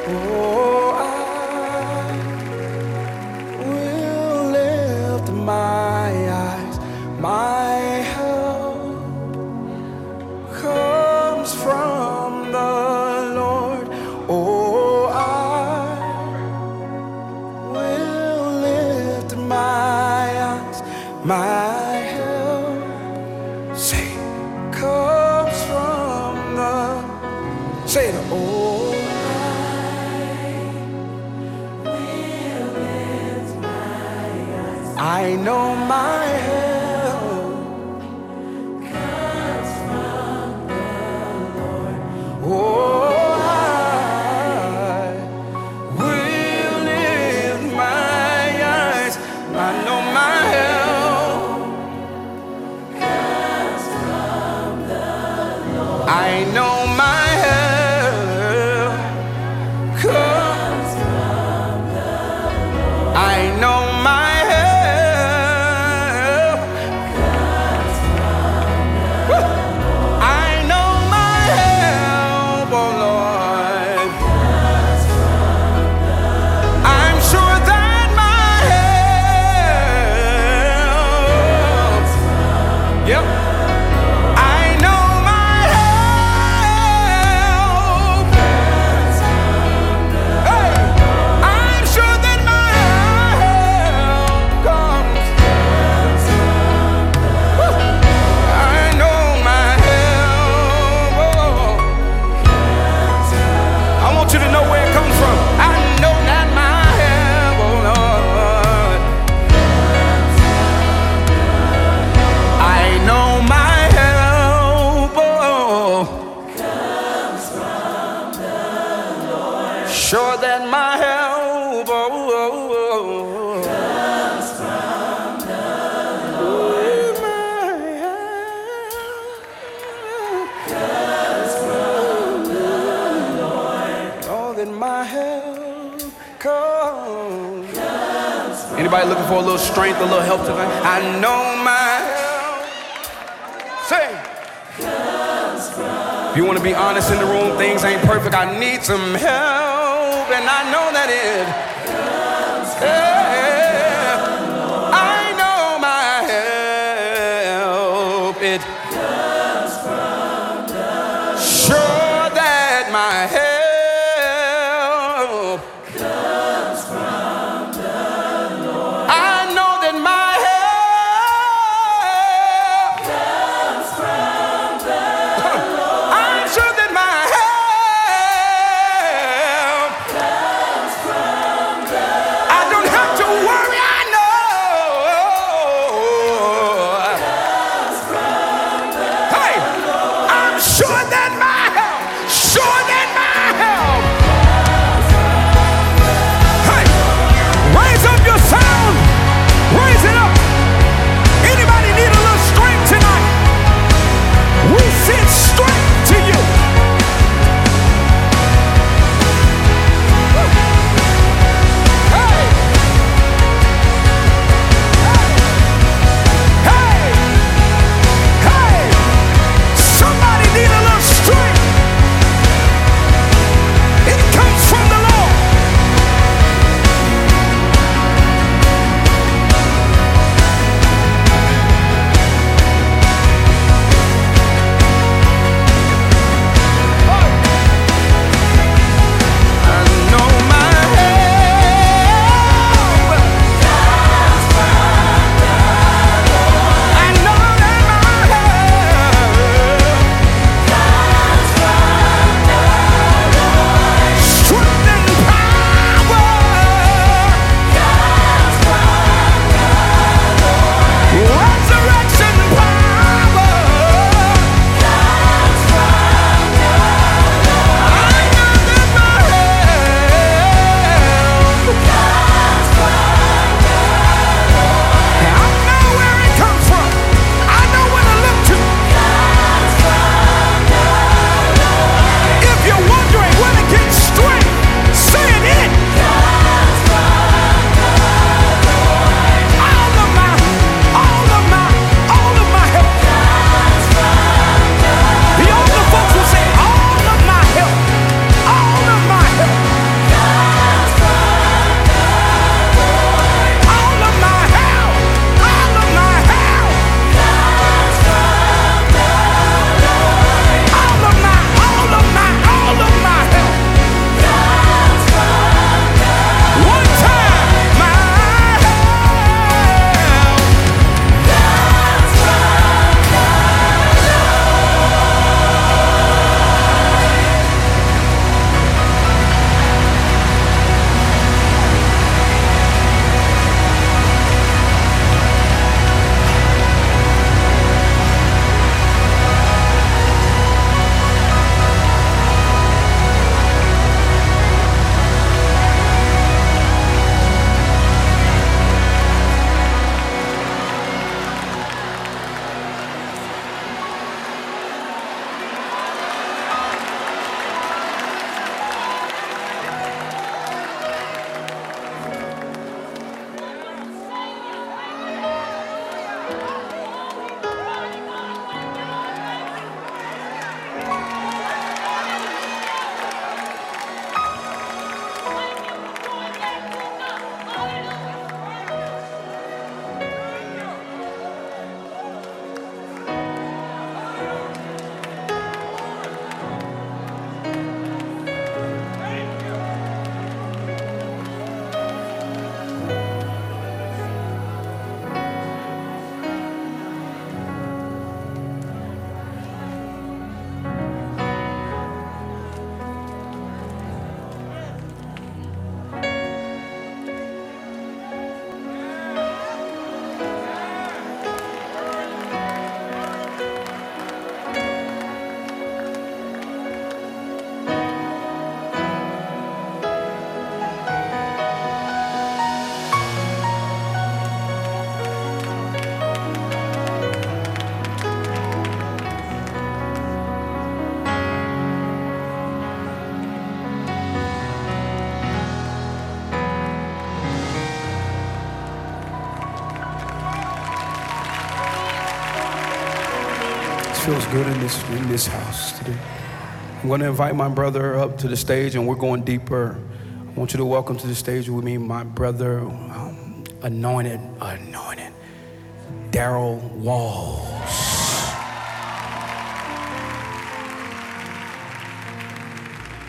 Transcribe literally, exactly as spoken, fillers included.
Oh, I will lift my eyes. My help comes from the Lord. Oh, I will lift my eyes. My help, say, comes from the, say it, oh. I know my help comes from the Lord. Oh, I will lift my eyes. I know my help comes from the Lord. I know my help comes from the Lord. I know my sure that my help oh, oh, oh, comes from the Lord. My help comes from the Lord. Oh, that my help comes. comes from Anybody looking for a little strength, a little help tonight? I know my help. Say. Comes from. If you want to be honest in the room, things ain't perfect. I need some help. And I know that it comes from yeah, I know my help. It comes from the sure that my help comes from the Lord. I know that my help comes from the Lord. I'm sure that my help I don't have feels good in this, in this house today. I'm going to invite my brother up to the stage, and we're going deeper. I want you to welcome to the stage with me my brother, um, anointed, anointed, Daryl Walls.